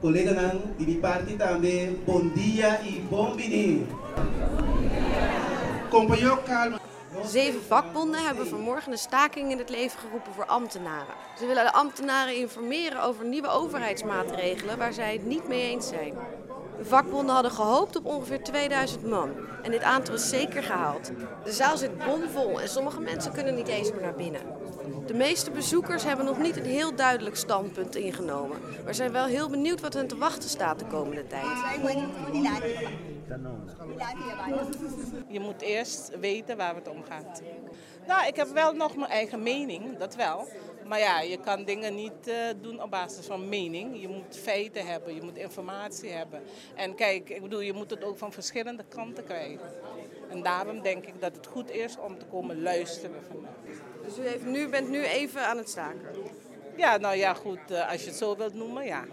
Collega nang di parti tambe bon dia y bon vini. Compañero calma. 7 vakbonden hebben vanmorgen een staking in het leven geroepen voor ambtenaren. Ze willen de ambtenaren informeren over nieuwe overheidsmaatregelen waar zij het niet mee eens zijn. De vakbonden hadden gehoopt op ongeveer 2000 man. En dit aantal is zeker gehaald. De zaal zit bomvol en sommige mensen kunnen niet eens meer naar binnen. De meeste bezoekers hebben nog niet een heel duidelijk standpunt ingenomen. Maar zijn wel heel benieuwd wat hen te wachten staat de komende tijd. Je moet eerst weten waar het om gaat. Nou, ik heb wel nog mijn eigen mening, dat wel. Maar ja, je kan dingen niet doen op basis van mening. Je moet feiten hebben, je moet informatie hebben. En kijk, ik bedoel, je moet het ook van verschillende kanten krijgen. En daarom denk ik dat het goed is om te komen luisteren vandaag. Dus u bent nu even aan het staken? Ja, nou ja, goed, als je het zo wilt noemen, ja.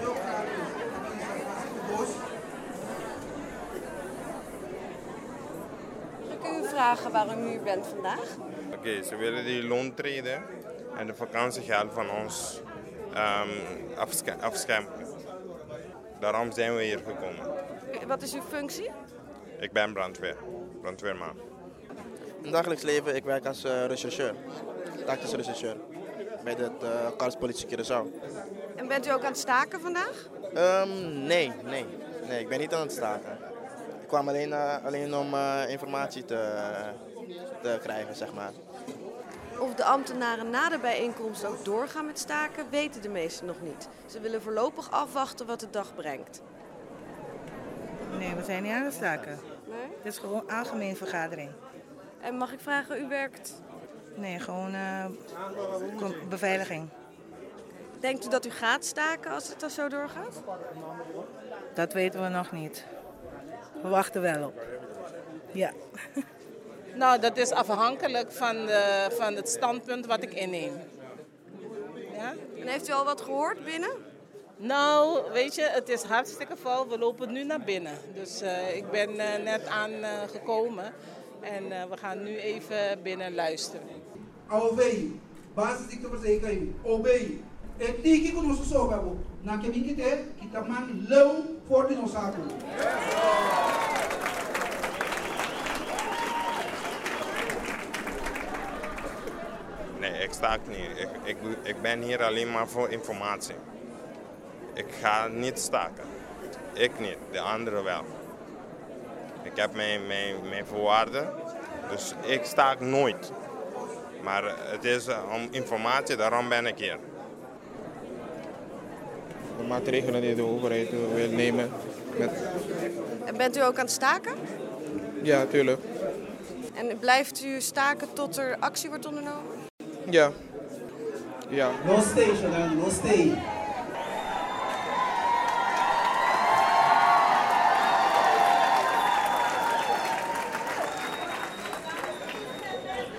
Mag ik u vragen waarom u hier bent vandaag? Oké, ze willen die loontreden en de vakantiegeld van ons afschermen. Daarom zijn we hier gekomen. Wat is uw functie? Ik ben brandweerman. In het dagelijks leven, ik werk als rechercheur, tactisch rechercheur, bij de Korpspolitie Curaçao. En bent u ook aan het staken vandaag? Nee, ik ben niet aan het staken. Ik kwam alleen om informatie te krijgen, zeg maar. Of de ambtenaren na de bijeenkomst ook doorgaan met staken, weten de meesten nog niet. Ze willen voorlopig afwachten wat de dag brengt. Nee, we zijn niet aan het staken. Nee? Het is gewoon een algemene vergadering. En mag ik vragen, u werkt? Nee, gewoon beveiliging. Denkt u dat u gaat staken als het dan zo doorgaat? Dat weten we nog niet. We wachten wel op. Ja. Nou, dat is afhankelijk van het standpunt wat ik inneem. Ja? En heeft u al wat gehoord binnen? Nou, weet je, het is hartstikke vol. We lopen nu naar binnen. Dus ik ben net aangekomen en we gaan nu even binnen luisteren. OB, basisziekteverzekering, OB. Het liedje kon ons zo hebben. Na kemikite, kita man low voor de nozaku. Nee, ik staak niet. Ik ben hier alleen maar voor informatie. Ik ga niet staken. Ik niet, de anderen wel. Ik heb mijn voorwaarden, dus ik staak nooit. Maar het is om informatie, daarom ben ik hier. De maatregelen die de overheid wil nemen. En bent u ook aan het staken? Ja, tuurlijk. En blijft u staken tot er actie wordt ondernomen? Ja. No stay, Shodan, no stay.